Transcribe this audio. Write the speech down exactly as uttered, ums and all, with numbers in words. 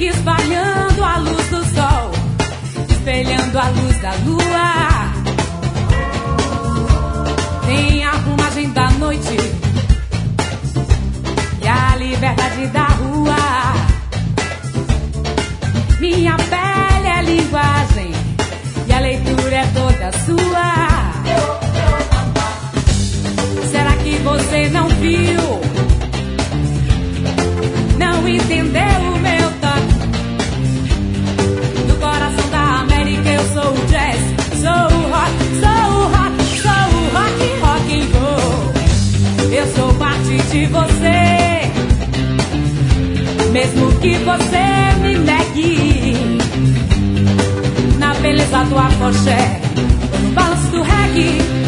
espalhando a luz do sol, espelhando a luz da lua. Tem a plumagem da noite e a liberdade da rua. Minha pele é linguagem e a leitura é toda sua. Será que você não viu? Não entendeu o meu toque? Do coração da América eu sou o jazz, sou o rock, sou o rock, sou o rock, rock and roll. Eu sou parte de você, mesmo que você me negue. Na beleza do afoxé, no balanço do reggae.